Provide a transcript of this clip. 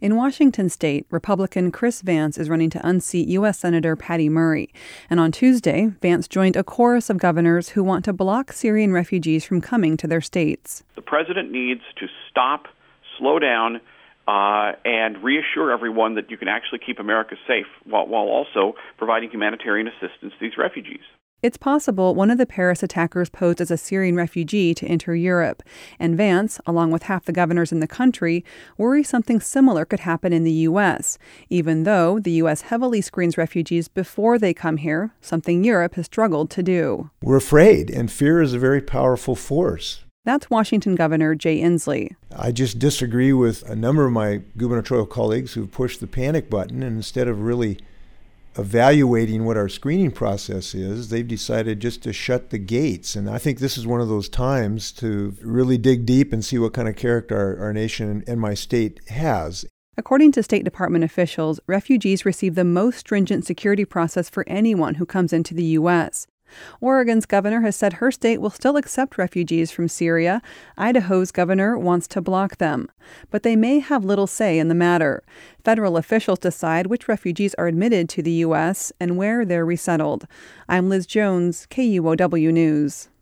In Washington state, Republican Chris Vance is running to unseat U.S. Senator Patty Murray. And on Tuesday, Vance joined a chorus of governors who want to block Syrian refugees from coming to their states. The president needs to stop, slow down, and reassure everyone that you can actually keep America safe while also providing humanitarian assistance to these refugees. It's possible one of the Paris attackers posed as a Syrian refugee to enter Europe, and Vance, along with half the governors in the country, worry something similar could happen in the U.S., even though the U.S. heavily screens refugees before they come here, something Europe has struggled to do. We're afraid, and fear is a very powerful force. That's Washington Governor Jay Inslee. I just disagree with a number of my gubernatorial colleagues who've pushed the panic button, and instead of really evaluating what our screening process is, they've decided just to shut the gates. And I think this is one of those times to really dig deep and see what kind of character our nation and my state has. According to State Department officials, refugees receive the most stringent security process for anyone who comes into the U.S. Oregon's governor has said her state will still accept refugees from Syria. Idaho's governor wants to block them. But they may have little say in the matter. Federal officials decide which refugees are admitted to the U.S. and where they're resettled. I'm Liz Jones, KUOW News.